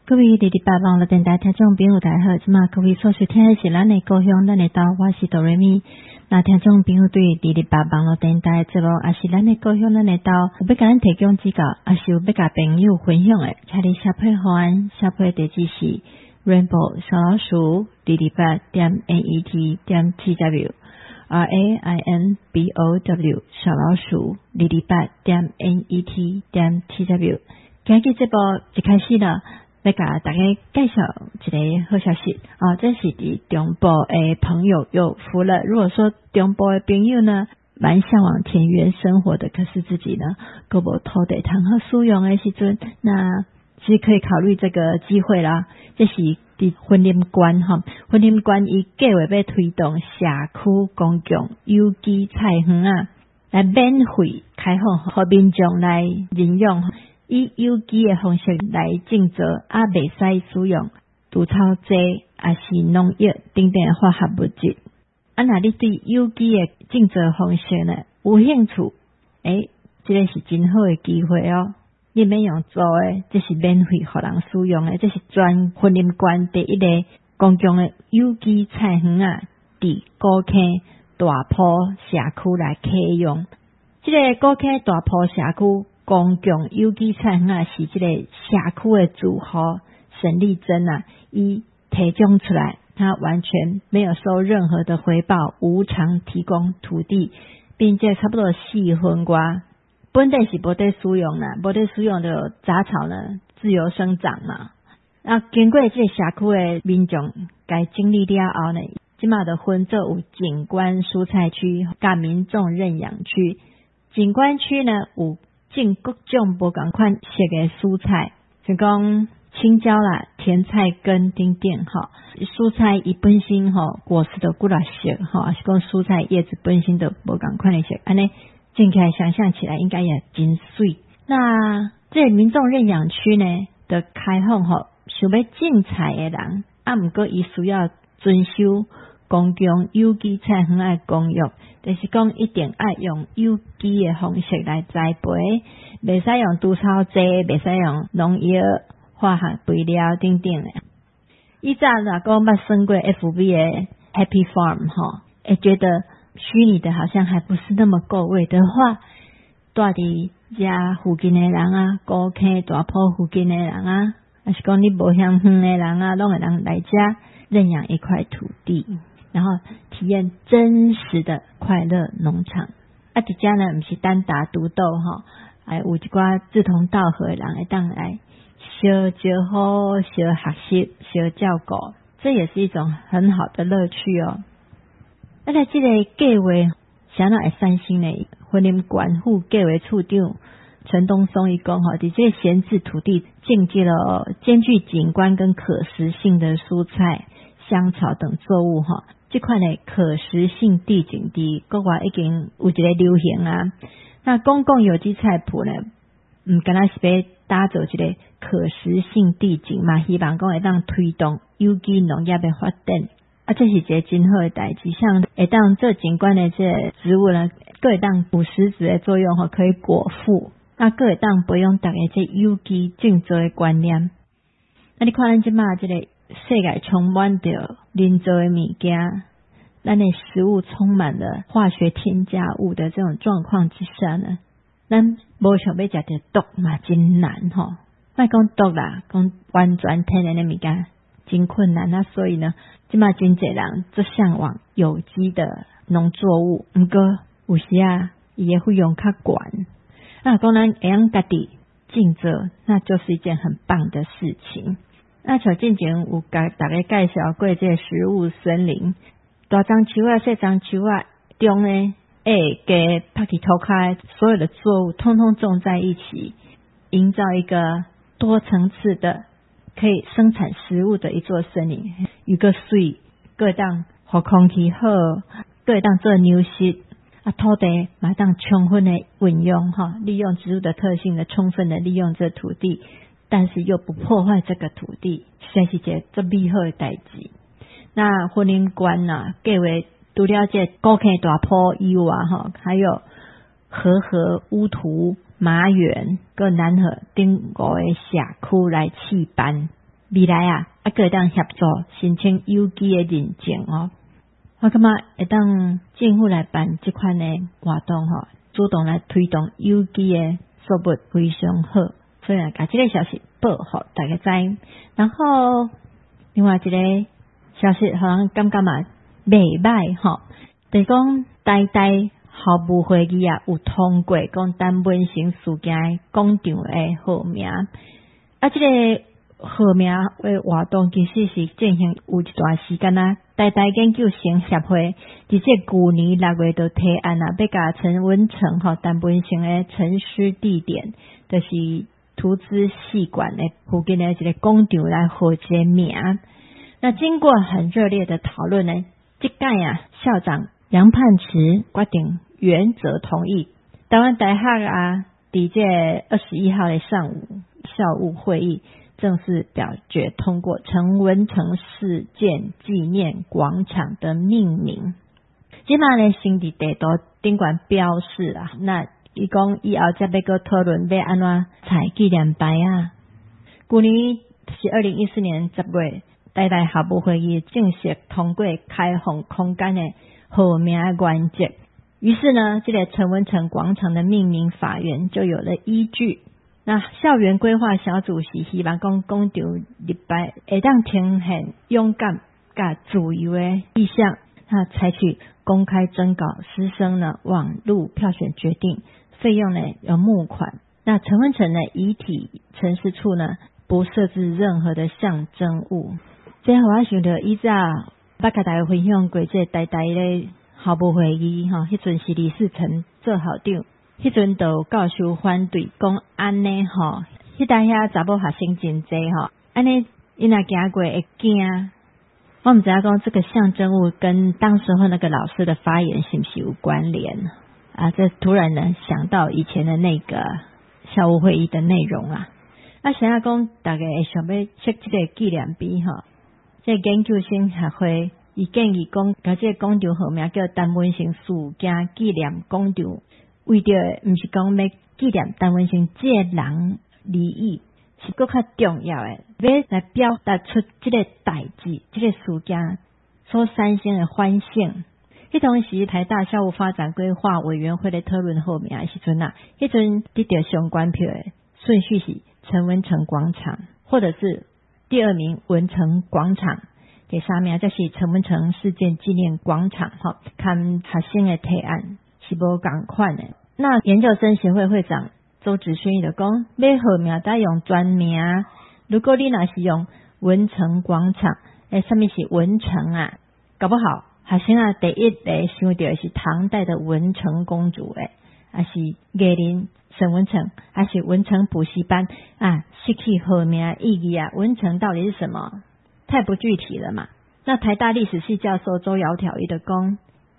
各位228网络电台听众朋友大家好，即马各位所收听的是咱的故乡咱的岛，我是哆瑞咪。那听众朋友对228网络电台节目也是咱的故乡咱的岛，有要甲咱提供指教，也是有要甲朋友分享的，请你小配欢小配地址是 Rainbow 小老鼠228.net.tw RAINBOW 小老鼠228.net.tw。今日这部一开始了。要甲大家介绍一个好消息这是伫中部的朋友有福了。如果说中部的朋友呢，蛮向往田园生活的，可是自己呢，还无土地通好使用的时阵，那其实可以考虑这个机会啦。这是伫婚林关婚林关伊计划要推动社区公共有机菜园来免费开放，互民众来领用。以有机的方式来种植，袂使使用除草剂也是农药等等的化学物质。若你对有机的种植方式呢有兴趣，这个是真好的机会哦。你免用做的，这是免费互人使用的，这是全婚林关第一个公共的有机菜园伫高坑大埔社区来启用。这个高坑大埔社区公共有机菜园是这个社区的主户沈丽珍伊提供出来，他完全没有收任何的回报，无偿提供土地，并且差不多4分外，本地是无得使用啦，无得使用的杂草呢自由生长嘛。经过这个社区的民众该经历了后呢，现在就分做有景观蔬菜区甲民众认养区。景观区呢有种各种不同款色的蔬菜，像讲青椒啦、甜菜根等等蔬菜伊本身果实的几多色是讲蔬菜叶子本身的不同款的色，安尼种起来想象起来应该也真水。那这民众认养区呢的开放想要种菜的人不过伊需要遵守公共有机菜园的公约，就是讲一定要用有机的方式来栽培，袂使用除草剂，袂使用农药、化学肥料等等的。以前若讲捌算过 FB 的 Happy Farm 会觉得虚拟的好像还不是那么够味的话，住伫家附近的人高坑大埔附近的人还是讲你无乡远的人拢会人来家认养一块土地，然后体验真实的快乐农场。这家呢不是单打独斗有一寡志同道合的人会当来相招呼、相学习、相照顾，这也是一种很好的乐趣哦。这个计划谁会善心呢？婚林关护计划处长陈东松伊讲伫这闲置土地种植了兼具景观跟可食性的蔬菜、香草等作物这款的可食性地景伫国外已经有一个流行那公共有机菜谱呢敢若是要打造一个可食性地景嘛，希望讲会当推动有机农业的发展这是一个真好的代志。像会当做景观的这个植物呢，各会当补实质的作用可以果腹，各会当培养大家这有机种植的观念。你看咱即马这个世界充满着人造的物件，咱的食物充满了化学添加物的这种状况之下呢，咱无想要食到毒嘛，真难莫讲毒啦，讲完全天然的物件真困难所以呢，现在真侪人都向往有机的农作物，不过有时伊的费用较悬讲咱会用家己种植，那就是一件很棒的事情。像之前有甲大家介绍过这个食物森林，大樟树小樟树中呢给拍起头开，所有的作物通通种在一起，营造一个多层次的可以生产食物的一座森林，有个水各当互空气好，各当做牛食土地嘛当充分的运用利用植物的特性的充分的利用这土地，但是又不破坏这个土地，实在是一个最美好的代志。那婚林关计划除了这高坑大埔以外还有和乌涂、麻园跟南河等5个社区来试办。 未来啊，可以当协助申请有机的认证哦。我感觉会当政府来办这款的活动吼，主动来推动有机的作物非常好，所以把这个消息报给大家知。然后另外一个消息，好像感觉嘛袂歹吼，就是讲台大校务会议啊有通过讲陈文成事件广场的号名，这个号名的活动其实是进行有一段时间啊。台大研究生协会伫这去年6月就提案啊，要甲陈文成陈文成的陈尸地点，就是图资系馆的附近的一个广场来号一个名。那经过很热烈的讨论呢，这届啊校长杨泮池决定原则同意。台湾大学啊，伫这21号的上午校务会议正式表决通过陈文成事件纪念广场的命名。即马呢，先伫地图顶管标示啦，那伊讲以后再要个讨论要安怎采纪念牌啊。去年是2014年10月，台大校务会议正式通过开放空间的号名原则，于是呢，这个陈文成广场的命名法源就有了依据。那校园规划小组是希望讲广场立牌会当呈现勇敢甲自由的意向，那采取公开征稿，师生呢网路票选决定，费用呢有募款。那陈文成的遗体陈尸处呢不设置任何的象征物。这让我想到以前捌甲大家分享过这台大的校务会议迄阵是李世成做校长，迄阵就有教授反对讲安尼迄搭遐查某学生真济安尼伊若行过会惊。我唔知道讲这个象征物跟当时候那个老师的发言是不是有关联啊？这突然呢想到以前的那个校务会议的内容啊。想要讲大家会想要设这个纪念碑这研究生协会伊建议讲，把这个广场号名叫陈文成事件纪念广场，为着毋是讲要纪念陈文成这个人利益，是更较重要的，要来表达出这个代志、这个事件所产生的反省。迄当时台大校务发展规划委员会的讨论号名的时阵啊，迄阵得到相关票的顺序是陈文成广场，或者是第2名文成广场，第3名则是陈文成事件纪念广场看学生的提案是无同款的。那研究生协会会长周子轩就讲，要号名得用专名，如果你若是用文成广场，什么是文成啊？搞不好学生啊第一个想到的是唐代的文成公主还是艺人沈文成，还是文成补习班啊？失去号名意义啊？文成到底是什么？太不具体了嘛。那台大历史系教授周窈窕伊就讲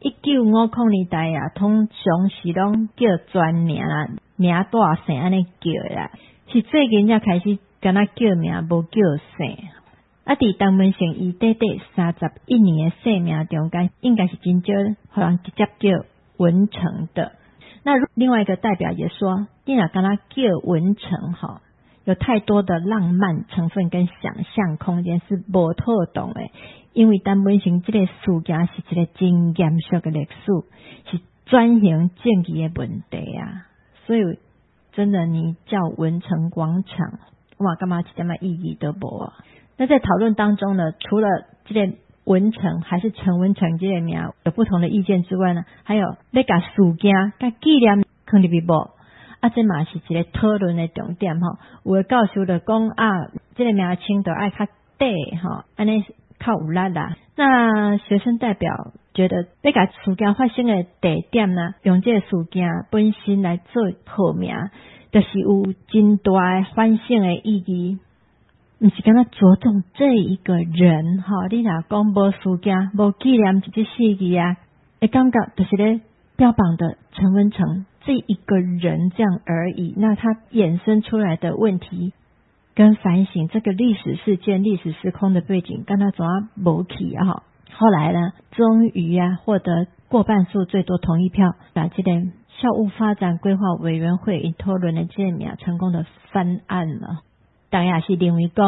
，1950年代啊，通常是拢叫专名啦，名大姓安尼叫的啦，是最近才开始敢若叫名无叫姓。伫陈文成伊短短31年的生命中间，应该是真少互人直接叫文成的。那另外一个代表也说，你若敢若叫文成有太多的浪漫成分跟想象空间是无妥当的，因为陈文成这个事件是一个真严肃的历史，是转型正义的问题啊。所以真的你叫文成广场，哇，干嘛一点意义都无啊？那在讨论当中呢，除了这个文成还是陈文成这个名有不同的意见之外呢，还有要把事件跟纪念放入去无？这嘛是一个讨论的重点有的教授就讲这个名称就爱较短安尼较有力啦。那学生代表觉得要把事件发生的地点呢，用这个事件本身来做号名，就是有真大的反省的意义。不是敢若着重这一个人你若讲无事件无纪念这事件啊，会感觉就是咧标榜的陈文成这一个人这样而已。那他衍生出来的问题跟反省这个历史事件、历史时空的背景，跟他怎么无去后来呢，终于获得过半数最多同意票，把这个校务发展规划委员会讨论的这个名成功的翻案了。大家是认为讲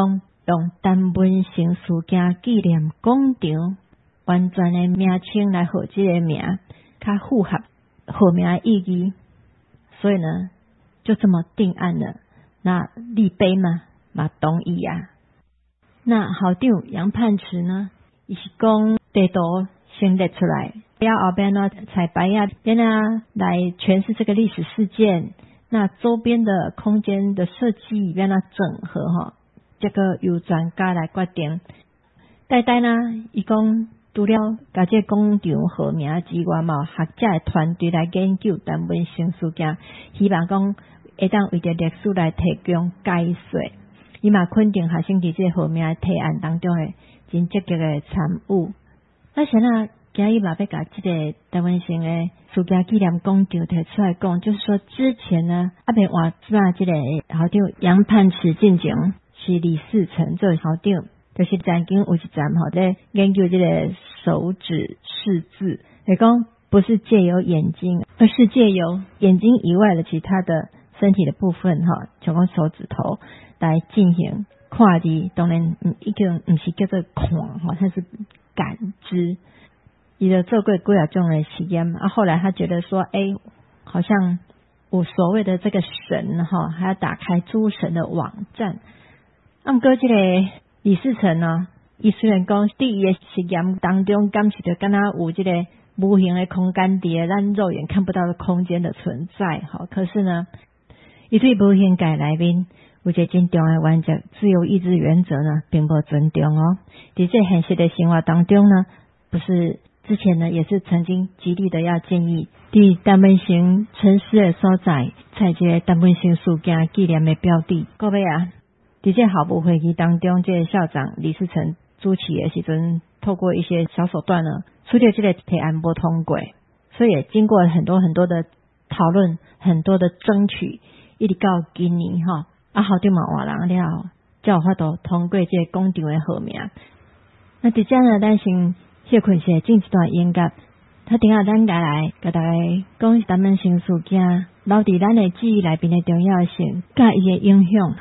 用陈文成事件纪念广场完全的名称来号这个名，较符合号名的意义，所以呢，就这么定案了。那立碑嘛同意啊。那校长杨盼池呢，伊是讲地图先列出来，要后边呢彩白呀，边来诠释这个历史事件。那周边的空间的设计让它整合这个由专家来决定。呆呢，伊讲除了把这广场号名之外嘛，学者的团队来研究陈文成事件，希望讲会当为着历史来提供解说。伊嘛肯定学生伫这号名的提案当中的真积极的参与。那现在今日嘛要甲这个陈文成的事件纪念广场提出来讲，就是说之前呢，未换这个校长杨盼池进前是李世成做校长，就是曾经有一站在研究这个手指识字，来讲不是借由眼睛，而是借由眼睛以外的其他的身体的部分像讲手指头来进行看字，当然已经不是叫做看它是感知。伊就做过几啊种的实验后来他觉得说好像有所谓的这个神还要打开诸神的网站。不过这个李世成呢，伊虽然讲在伊的实验当中感觉到敢若有这个无形的空间在咱肉眼看不到的空间的存在可是呢，伊对无形界内面有一个真重要的原则，自由意志原则呢并不尊重在这现实的生活当中呢，不是之前呢也是曾经极力的要建议在陈文成城市的所在采这个陈文成事件纪念的标的。各位在这校务会议当中，这个校长李世成主持的时阵，透过一些小手段呢，除了这个提案不通过，所以也经过很多很多的讨论，很多的争取，一直到今年校长嘛换人了，才有法度通过这个广场的号名。那在这呢，咱先歇困歇进一段音乐，他等下咱来给大家讲陈文成事件留伫咱的记忆内面的重要性，甲伊的影响。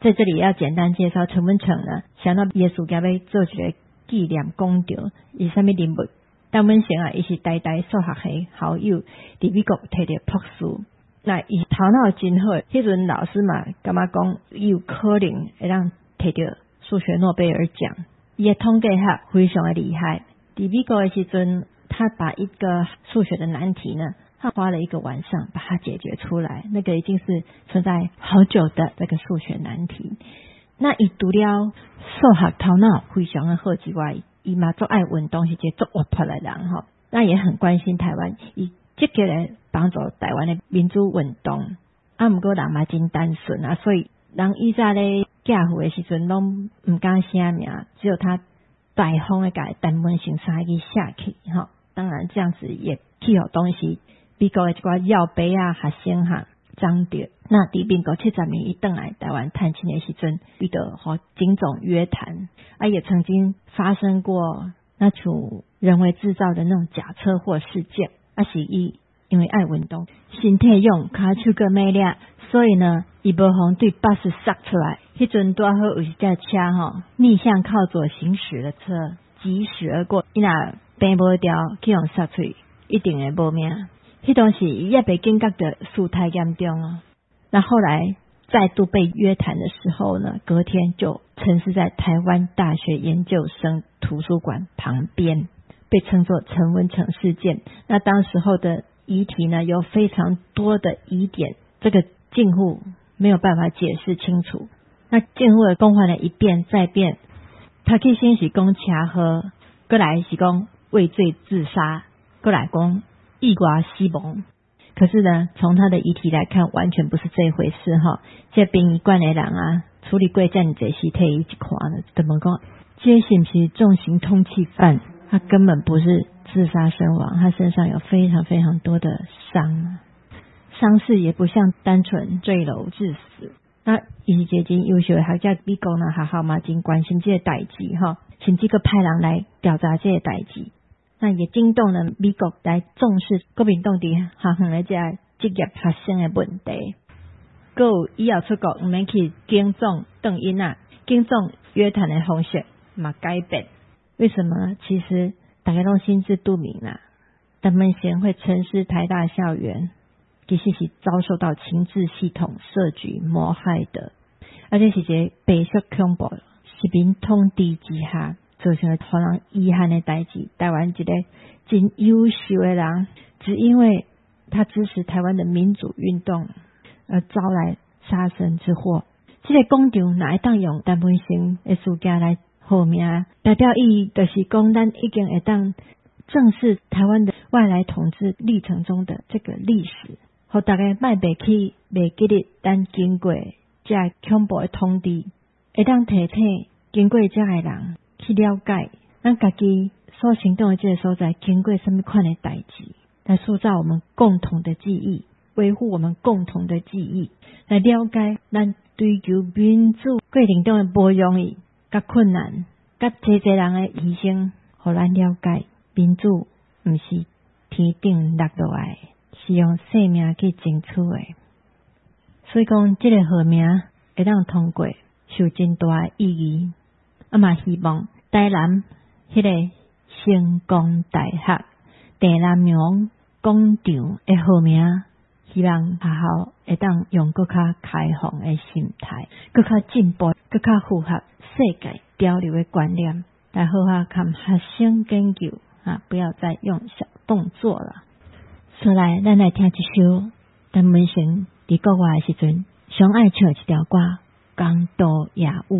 在这里要简单介绍陈文成呢，想到耶稣家要做一个纪念工场，是什么人物？陈文成啊，伊是台大数学系好友，伫美国摕到博士。那伊头脑真好，迄阵老师嘛，感觉讲伊有可能会让摕到数学诺贝尔奖。伊的统计学非常的厉害。伫美国的时阵，他把一个数学的难题呢，他花了一个晚上把它解决出来，那个已经是存在好久的这个数学难题。那伊除了数学头脑非常的好之外，伊嘛做爱运动，是一个做活泼的人吼。那也很关心台湾，伊积极的帮助台湾的民主运动。不过人嘛真单纯啊，所以人以前咧嫁父的时阵拢唔敢写名，只有他大方的把陈文成3个字写起吼。当然这样子也去互当时美国的一寡要杯啊学生张着。那伫民国70年伊回来台湾探亲的时阵，遇到和警总约谈，也曾经发生过那种人为制造的那种假车祸事件，是伊因为爱运动，身体用骹手个没力，所以呢伊无妨对巴士刹出来。迄阵拄好有一架车逆向靠左行驶的车疾驶而过，伊若平无掉去用刹出，一定会无命。迄当时伊也被警觉的事太严重了。那后来再度被约谈的时候呢，隔天就陈尸在台湾大学研究生图书馆旁边，被称作陈文成事件。那当时候的遗体呢，有非常多的疑点，这个近户没有办法解释清楚。那近户的公还了一遍再辩，他去先是讲车祸，过来是讲畏罪自杀，过来讲意外死亡。可是呢，从他的遗体来看，完全不是这回事这殡仪馆的人啊，处理过这么多尸体，一看呢，怎么讲？这是不是重型通缉犯？他根本不是自杀身亡，他身上有非常非常多的伤，伤势也不像单纯坠楼致死。那伊是一个真优秀的学者，美国呢学校嘛真关心这个代志甚至个派人来调查这个代志。那也惊动了美国来重视国民党伫学校的这职业学生的问题。还有以后出国唔免去警总邓因警总约谈的方式嘛改变。为什么？其实大家都心知肚明啦。陈文成会陈尸台大校园，其实是遭受到情治系统设局谋害的，而且是一个白色恐怖，是民统治之下造成了让人遗憾的代志。台湾一个真优秀的人，只因为他支持台湾的民主运动而招来杀身之祸。这个工厂哪会当用陈文成的事件来号名，代表意义就是讲咱已经会当正视台湾的外来统治历程中的这个历史，互大家莫袂去袂记得咱经过这恐怖的统治，会当提醒经过这个人去了解咱家己所行动的这个所在经过什么款的代志，来塑造我们共同的记忆，维护我们共同的记忆，来了解咱追求民主过程中的不容易、甲困难、甲济人的牺牲，互咱了解民主不是天顶落落来，是用生命去争取的。所以讲，这个号名会当通过，受真大的意义。嘛希望台南迄个成功大学地南洋广场的号名，希望学校会当用更加开放的心态，更加进步，更加符合世界潮流的观念，来好好看学生研究不要再用小动作了。所以咱来听一首陈文成伫国外的时阵上爱唱一条歌《江都夜舞》。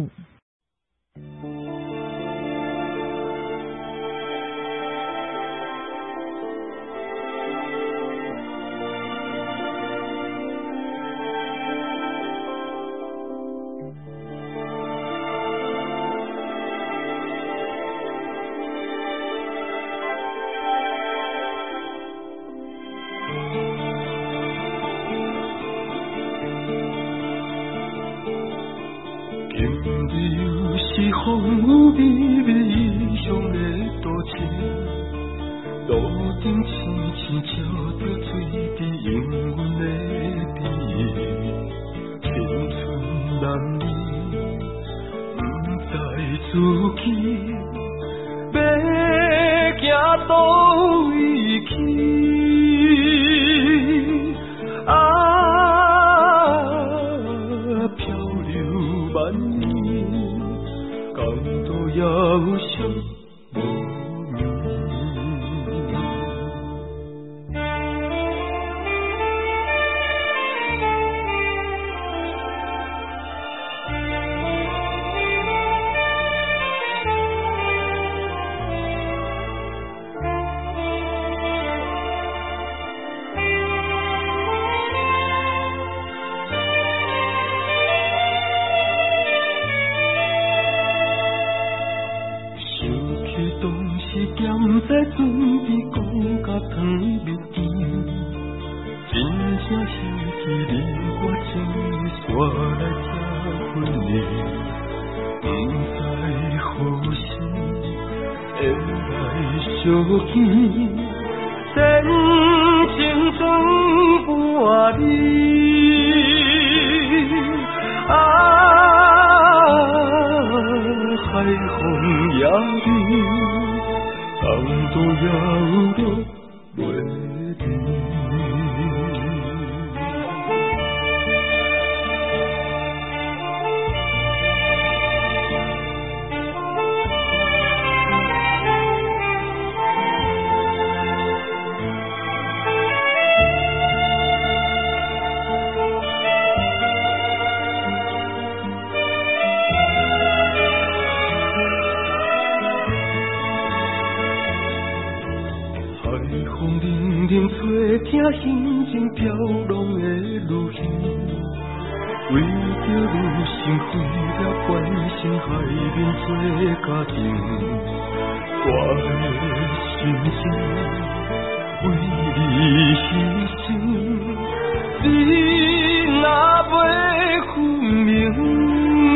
风雨微微异乡的都市，路顶青青笑着水滴永远的美，青春男儿声响起，你我情煞来这分离，不知何时会来相见，真情全换你。海风也美，港都也有落袂离。听心情飘浪的女儿，为着女性毁了关心海面做家庭，我的心情为你牺牲，你若袂分明。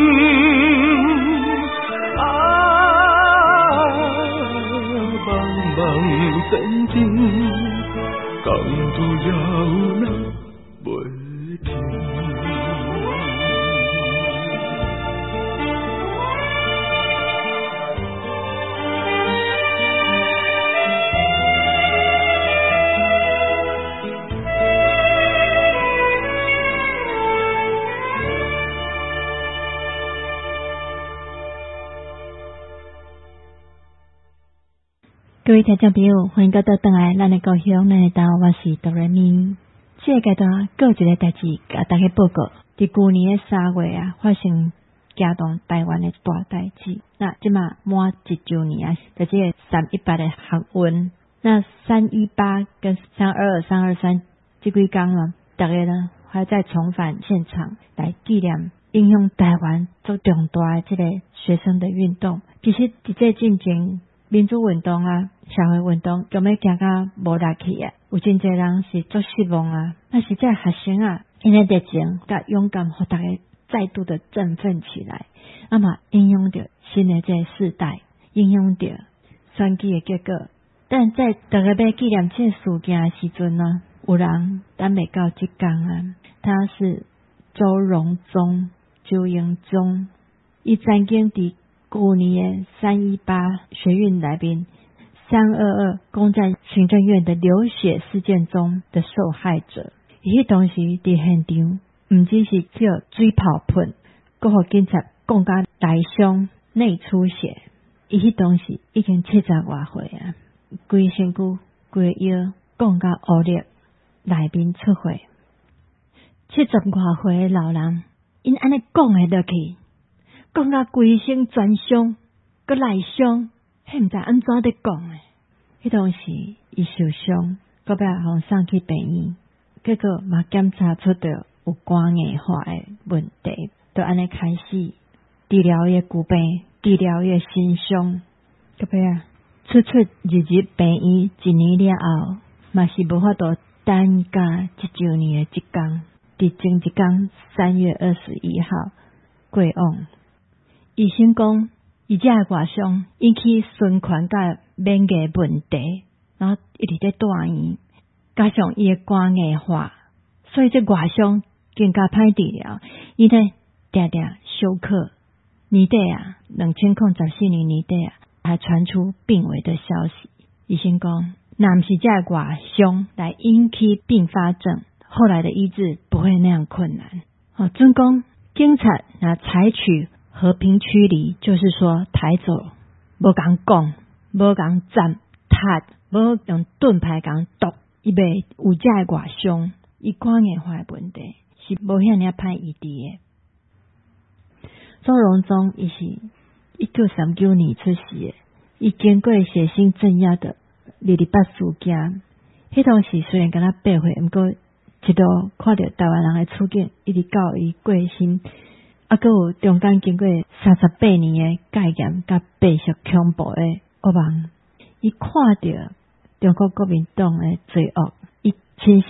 茫茫天地。港都有人袂停。 各位听众朋友，欢迎到倒来咱的故乡，咱的岛，我是哆来咪。这个阶段，还有一个代志，甲大家报告。伫去年的3月啊，发生惊动台湾的大代志。那即马满1周年啊，就这个318的航运。那318跟322、323这几天呢，大家呢还在重返现场来纪念影响台湾做重大的这个学生的运动。其实伫这进前。民主运动啊，社会运动，根本行到无力去啊！有真侪人是足失望啊！那实在学生啊，因为热情甲勇敢，互大家再度的振奋起来。那么影响着新的这个世代，影响着选举的结果。但在大家要纪念这事件的时阵呢，有人等未到这天啊，他是周荣宗、周英宗，伊曾经伫去年的318学运内面，322攻占行政院的流血事件中的受害者，伊当时伫现场，唔只是叫水泡喷，阁互警察讲甲大伤、内出血，伊当时已经70多岁啊，规身躯、规腰讲甲乌裂，内面出血，70多岁的老人，因安尼讲会落去。讲到规身全伤，佮内伤，迄毋知安怎伫讲诶。迄当时伊受伤，搁要互送去病院，结果嘛检查出着有肝硬化诶问题，就安尼开始治疗伊诶骨病，治疗伊诶心伤，搁要出入病院1年了后，嘛是无法度等甲1周年诶即天，伫前一天3月21号过往。医生讲，伊这个外伤引起循环甲免疫问题，然后一直在住院，加上伊的肝硬化，所以这外伤更加歹治疗。伊呢定定休克，年底啊，2014年年底啊，还传出病危的消息。医生讲，若毋是这个外伤来引起并发症，后来的医治不会那样困难。准讲警察若采取和平驱离，就是说抬走，无讲讲，无讲斩踢，无用盾牌讲剁，伊袂有这个外伤，伊肝硬化的问题是无遐尔歹医治的。周荣宗伊是1939年出世的，伊经过血腥镇压的228事件，迄当时虽然敢若8岁，毋过一度看到台湾人的处境，一直到伊过身。还有中间经过38年的戒严甲白色恐怖的恶梦，伊看到中国国民党的罪恶，伊亲身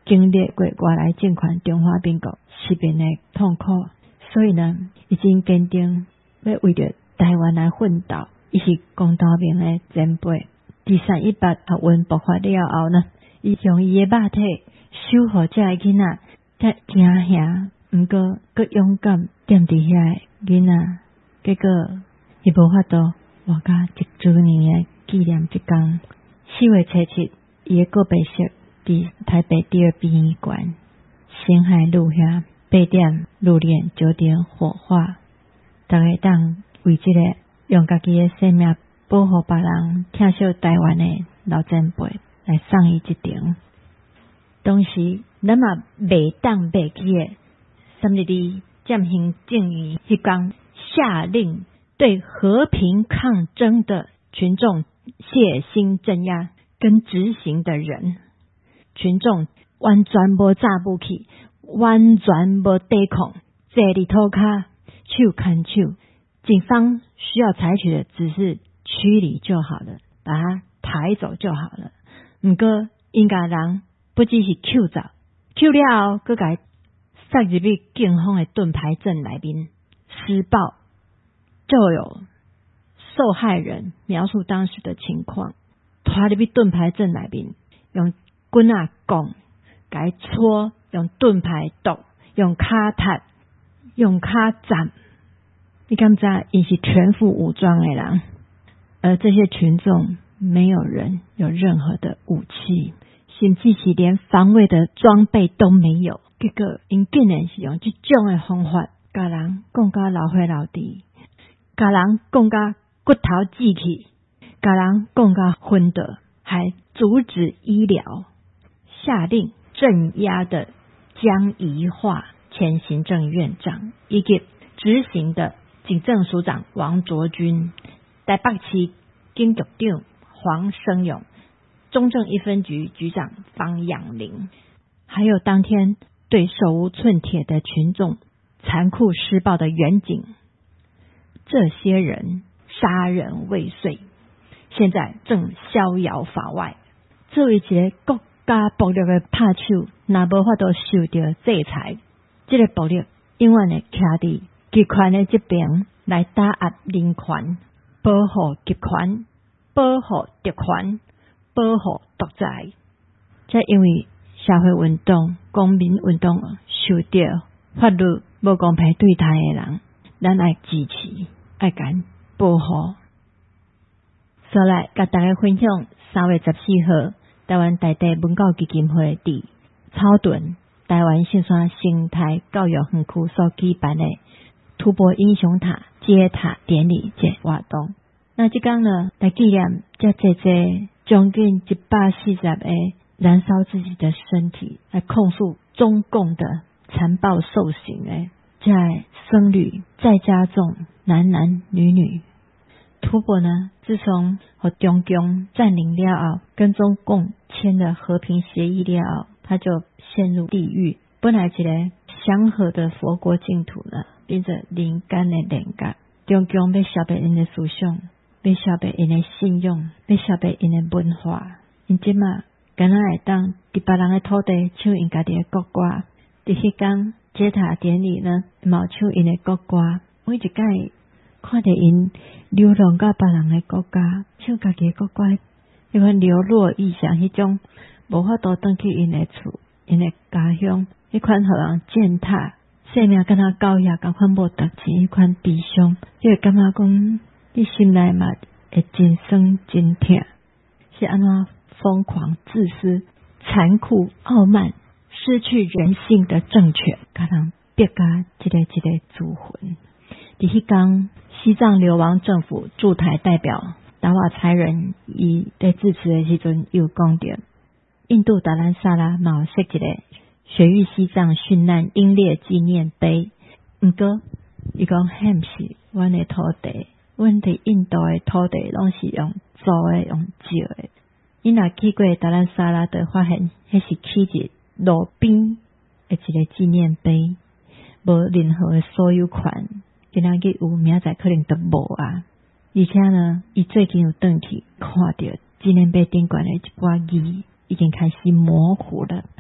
经历过外来政权中华民国10年的痛苦，所以呢，已经坚定要为着台湾来奋斗。伊是公道明的前辈。第318学运爆发了后呢，伊用伊的肉体守护这个囡仔，才惊吓，毋过佮勇敢踮伫遐囡仔，结果伊无法度活到1周年的纪念这天。4月7日，伊的告别式伫台北第2殡仪馆辛亥路遐8点入殓9点火化。大家当为这个用家己的生命保护别人、疼惜台湾的老前辈来送伊一程。当时咱嘛袂当袂记的3日里践行正义迄天，下令对和平抗争的群众血腥镇压跟执行的人，群众完全无炸武器，完全无抵抗，坐伫涂骹手牵手。警方需要采取的只是驱离就好了，把他抬走就好了。不过因家人不只是救走，救了后，佮佮塞入去警方的盾牌阵内面。施暴就有受害人描述当时的情况，拖入去盾牌阵内面，用棍仔棍甲伊戳，用盾牌剁，用骹踢，用骹斩。你敢知因是全副武装的人，而这些群众没有人有任何的武器，甚至是连防卫的装备都没有。结果因竟然是用这种的方法，甲人讲甲老血老弟，甲人讲甲骨头记起，甲人讲甲昏倒，还阻止医疗，下令镇压的江宜桦前行政院长以及执行的警政署长王卓君、台北市警局长黄生勇、中正一分局局长方养玲，还有当天对手无寸铁的群众残酷施暴的远警，这些人杀人未遂，现在正逍遥法外。作为一个国家暴力的拍手，若无法度受到制裁，这个暴力永远会徛伫集权的这边来打压人权，保护集权，保护特权，保护独裁。这因为社会运动、公民运动受到法律无公平对待的人，咱爱支持，爱敢保护。所来甲大家分享3月14号，台湾在地文教基金会伫草屯台湾圣山生态教育园区所举办的突破英雄塔揭塔典礼这活动。那这天呢，来纪念这将近140个燃烧自己的身体来控诉中共的残暴受刑的这僧侣在家中男男女女。突破呢，自从和中共占领了后，跟中共签了和平协议了后，他就陷入地狱。本来一个祥和的佛国净土呢，变成人间的冷感。中共要消灭因的思想，要消灭因的信用，要消灭因的文化。因即嘛，敢若会当伫别人的土地唱因家己的国歌。伫迄天揭塔典礼呢，嘛唱因的国歌。每一届看着因流浪到别人的国家，唱家己的国歌，迄款流落意象，迄种无法度返去因的厝、因的家乡，迄款互人践踏生命敢若狗野共款无值钱，迄款悲伤，你会感觉讲你心内嘛会真酸真痛，是安怎疯狂、自私、残酷、傲慢、失去人性的政权，甲人逼甲一个祖魂。伫迄天，西藏流亡政府驻台代表达瓦才人伊在致辞的时阵有讲到，印度达兰萨拉嘛有设一个雪域西藏殉难英烈纪念碑。毋过伊讲迄毋是阮的土地，阮伫印度的土地拢是用租的、用借的。你若去过达兰萨拉，就发现迄是起伫路边的一个纪念碑，无任何的所有权。今仔日有，明仔载可能都无啊！而且呢，伊最近有转去看到纪念碑顶悬的一寡字，已经开始模糊了。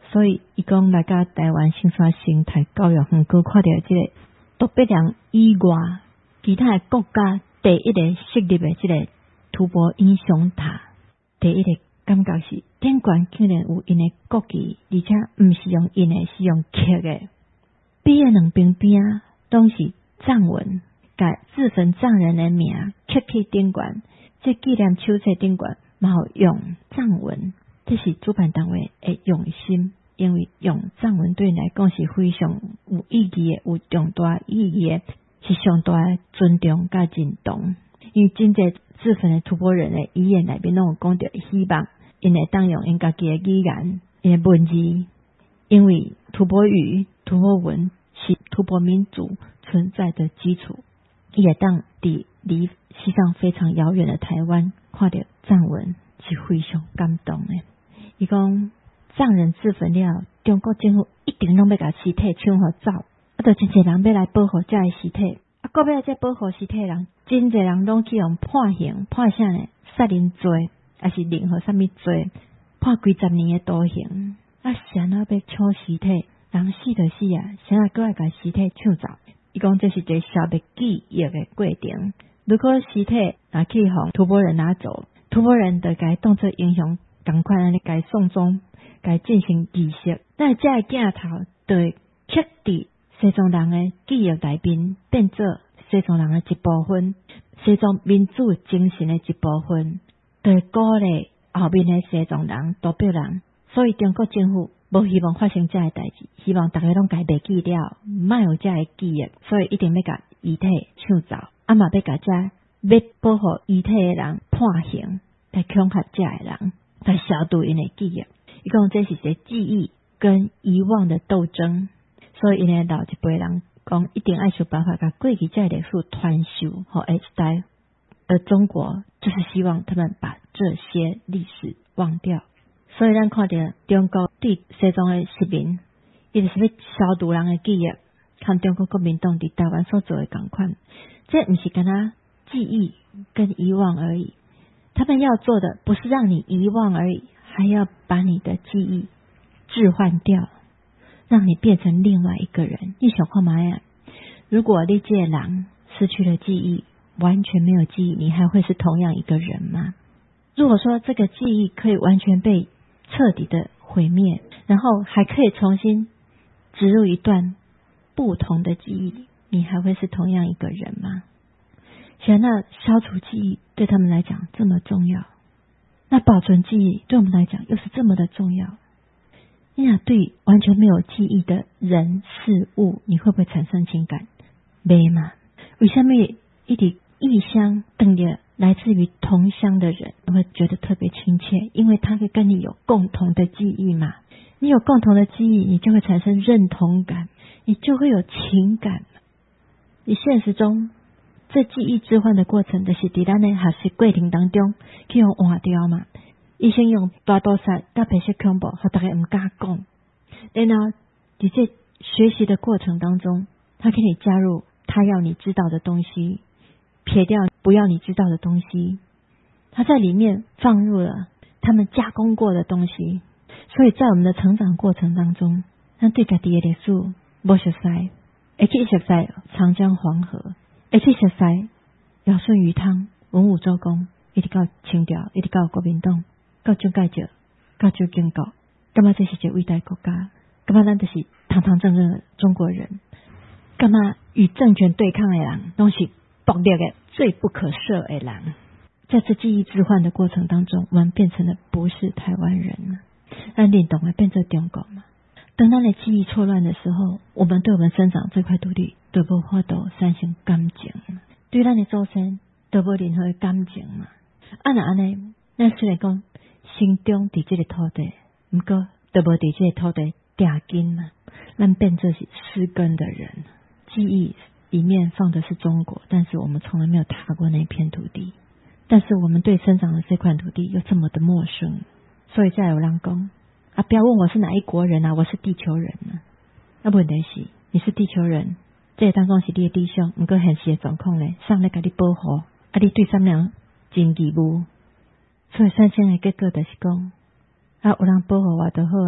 所以伊讲来到台湾新山生态教育园区看到这个独北人以外其他的国家第一个设立的这个突破英雄塔，第一个感觉是顶悬竟然有因的国旗，而且毋是用印的，是用刻的。边的两边边都是藏文，甲自焚藏人的名刻去顶悬，这纪念手册顶悬嘛有用藏文，这是主办单位的用心，因为用藏文对来讲是非常有意义的，有重大意义的，是上大的尊重甲认同。因为真侪自焚的突破人的遗言内面拢有讲到，希望因会当用因家己的语言、因的文字，因为吐蕃语、吐蕃文是吐蕃民族存在的基础，伊会当伫离西藏非常遥远的台湾看到藏文是非常感动的。伊讲藏人自焚了，中国政府一定拢要甲尸体抢互走，就真侪人要来保护这个尸体。国要这保护尸体的人，真侪人拢去用判刑，判啥呢？杀人罪，还是任何啥物罪，判几十年的徒刑。谁要抢尸体？人死就死啊！谁搁来把尸体抢走？伊讲这是一个消灭记忆的过程。如果尸体拿去互吐蕃人拿走，吐蕃人就该当作英雄，赶快安尼该送终，该进行仪式。那这个镜头就会刻伫西藏人的记忆内面，变作西藏人的一部分，西藏民主精神的一部分，就会鼓励后面的西藏人、代表人。所以中国政府无希望发生这个代志，希望大家拢该袂记了，莫有这个记忆，所以一定要甲遗体抢走，嘛要甲这要保护遗体的人判刑，来恐吓这个人，来消除因的记忆。伊讲这是一个记忆跟遗忘的斗争。所以因的老一辈人讲，一定要想办法把过去这历史传授给下一代，而中国就是希望他们把这些历史忘掉。所以咱看到中国对西藏的市民，伊就是要消除人的记忆，看中国国民党伫台湾所做的同款，这不是跟他记忆跟遗忘而已，他们要做的不是让你遗忘而已，还要把你的记忆置换掉，让你变成另外一个人。你想看嘛呀？如果你这个人失去了记忆，完全没有记忆，你还会是同样一个人吗？如果说这个记忆可以完全被彻底的毁灭，然后还可以重新植入一段不同的记忆，你还会是同样一个人吗？想那消除记忆对他们来讲这么重要，那保存记忆对我们来讲又是这么的重要。你想对完全没有记忆的人事物，你会不会产生情感？没嘛？为什么一直异乡等着来自于同乡的人会觉得特别亲切？因为他会跟你有共同的记忆嘛。你有共同的记忆，你就会产生认同感，你就会有情感。你现实中这记忆置换的过程，就是在咱的学习过程当中去用换掉嘛。医生用大多杀甲白色恐怖，和大家唔敢讲。然后在这学习的过程当中，他给你加入他要你知道的东西，撇掉不要你知道的东西，他在里面放入了他们加工过的东西。所以在我们的成长过程当中，咱对家己的历史无熟悉，会去熟悉长江黄河，会去熟悉尧舜禹汤文武周公，一直到清朝，一直到国民党，到蒋介石，到蒋经国，干嘛这是一个伟大国家？干嘛咱就是堂堂正正的中国人？干嘛与政权对抗的人都是暴烈的最不可赦的人？在这记忆置换的过程当中，我们变成了不是台湾人了，咱认同的变成中国嘛。当咱的记忆错乱的时候，我们对我们生长这块土地就无法度产生感情，对咱的祖先就无任何的感情嘛。那安尼，咱虽然讲生长伫这个土地，不过就无伫这个土地定根嘛，咱变作是失根的人。记忆里面放的是中国，但是我们从来没有踏过那片土地，但是我们对生长的这块土地又这么的陌生，所以才有人讲不要问我是哪一国人啊，我是地球人啊。那问题是你是地球人，这个当中是你的理想，不过现实的状况呢，上来给你保护，你对什么人真义务？所以产生的结果就是讲有人保护我就好啊，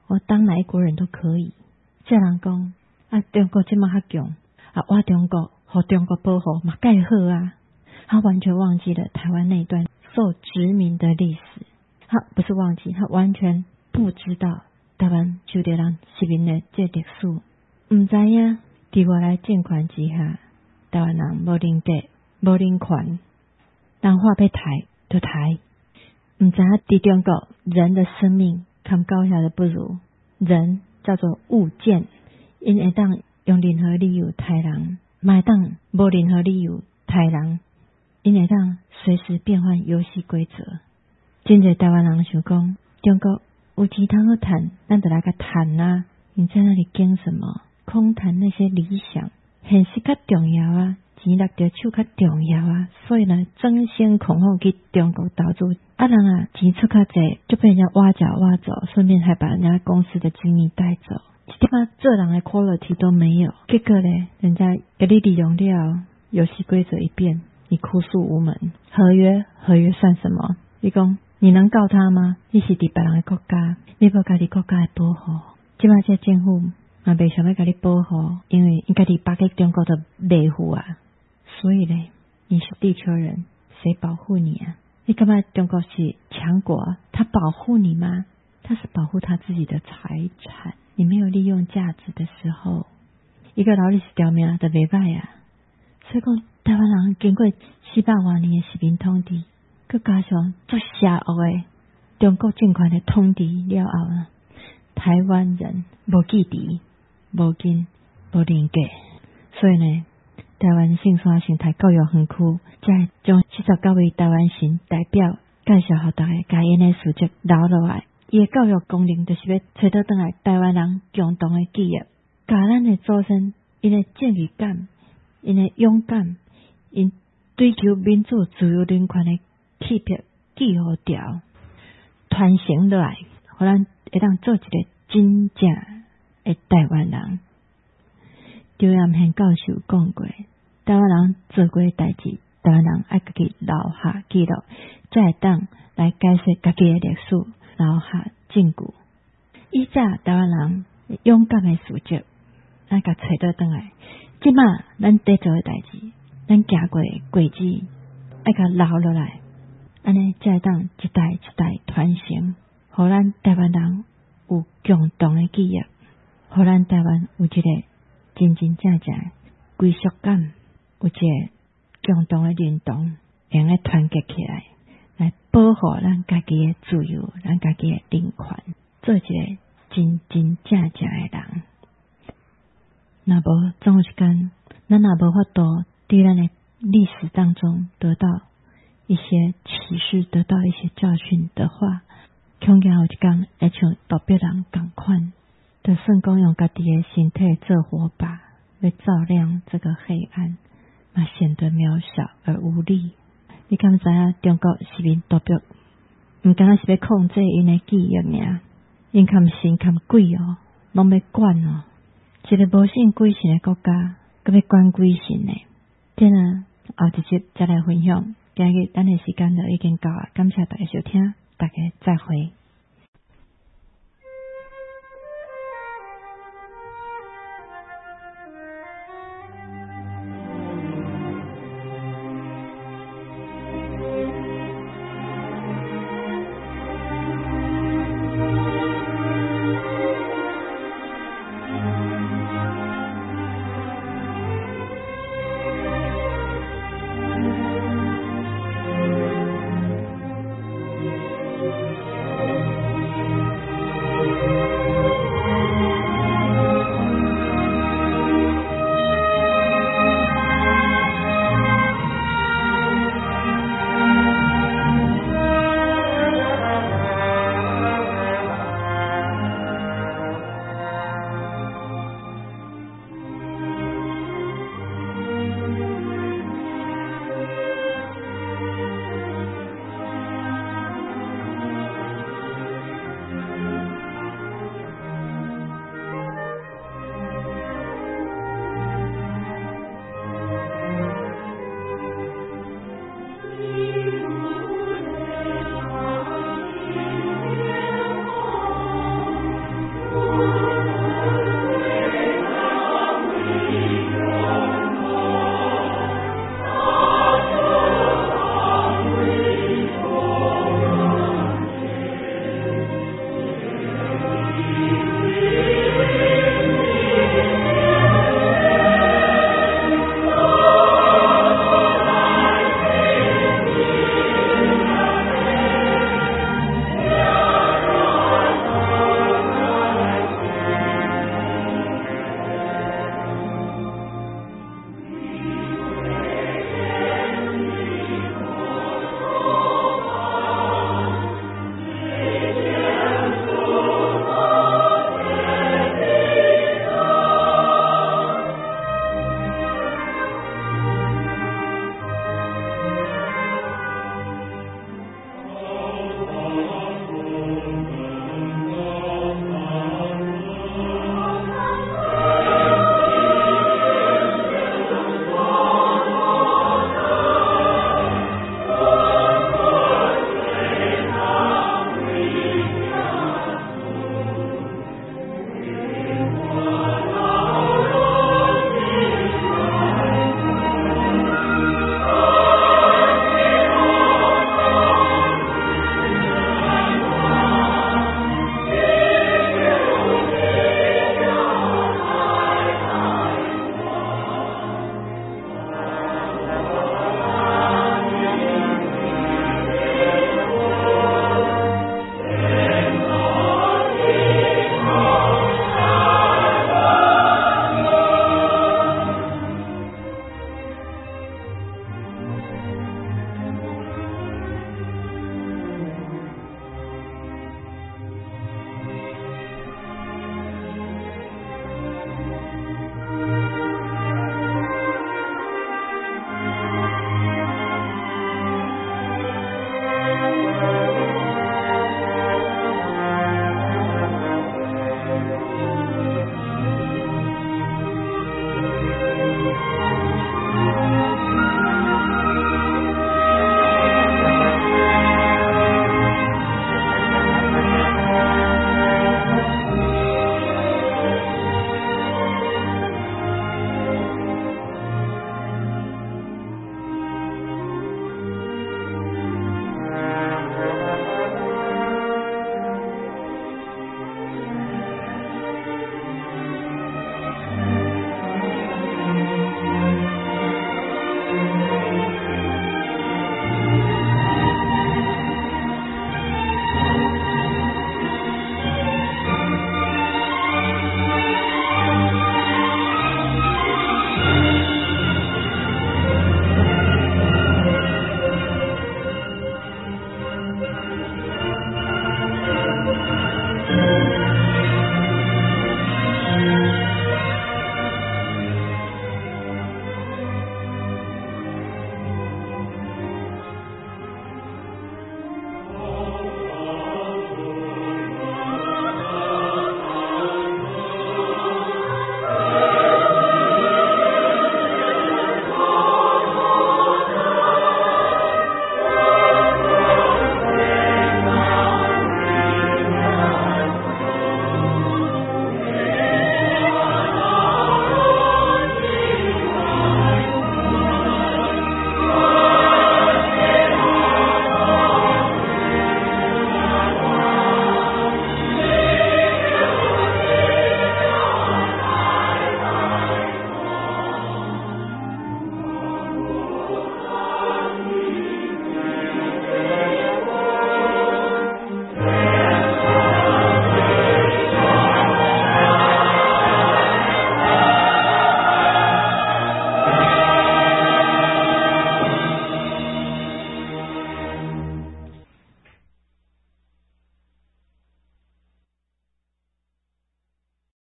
我当哪一国人都可以。这人讲中国这么较强我中国和中国保护嘛介好啊，他完全忘记了台湾那一段受殖民的历史。他不是忘记，他完全不知道台湾受到人殖民的这历史，唔知影在外来政权之下，台湾人无人格无人权，人话要抬就抬，唔知影在中国人的生命看高下的不如，人叫做物件，因会当用任何理由抬人，嘛会当无任何理由抬人，因会当随时变换游戏规则。真侪台湾人想讲，中国有钱通好谈，咱就来个谈啊！你在那里讲什么？空谈那些理想，现实较重要啊，钱落着手较重要啊。所以呢，争先恐后去中国投资，人钱出较济，就被人家挖角挖走，顺便还把人家公司的机密带走。这地方做人的 quality 都没有，结果呢，人家给你利用了，游戏规则一变，你哭诉无门。合约算什么？你讲你能告他吗？你是伫别人的国家，你无家己国家的保护，即摆这政府嘛袂想要甲你保护，因为应该你把给中国的维护啊。所以呢，你是地球人，谁保护你啊？你干嘛中国是强国？他保护你吗？他是保护他自己的财产。你没有利用价值的时候，一个劳力士条命就袂歹啊。所以讲，台湾人经过400多年的殖民统治，佮加上足邪恶的中国政权的统治了后啊，台湾人无记忆、无根、无人格，所以呢，台湾圣山生态教育园区才将49位台湾省代表介绍给大家，把因的事迹留落来。伊的教育功能就是要找到回来台湾人共同的记忆，把咱的祖先因的正义感、因的勇敢、因追求民主、自由、人权的气魄记号条传承落来，互咱会当做一个真正的台湾人。刘彦宪教授讲过，台湾人做过的代志，台湾人爱家己留下记录，才会当来解释家己的历史，留下证据。以早台湾人勇敢的事迹，咱甲找到倒来。即马咱在做的代志，咱行过的轨迹，爱甲留落来，安尼才会当一代一代传承，互咱台湾人有共同的记忆，互咱台湾有一个真真正正的归属感，有一个共同的认同，两个团结起来，来保护咱家己的自由，咱家己的人权，做一个真真正正的人。若无总有一天，咱若无法度伫咱的历史当中得到一些启示，得到一些教训的话，恐惊有一天会像特别人同款，就算讲用家己的身体做火把，来照亮这个黑暗，嘛显得渺小而无力。你敢知影中国殖民特别毋敢是要控制因的记忆尔，因堪神堪鬼拢要管一个无信鬼神的国家，佮要管鬼神呢？这呢后一集再来分享。今日咱的时间就已经到了，感谢大家收听，大家再会。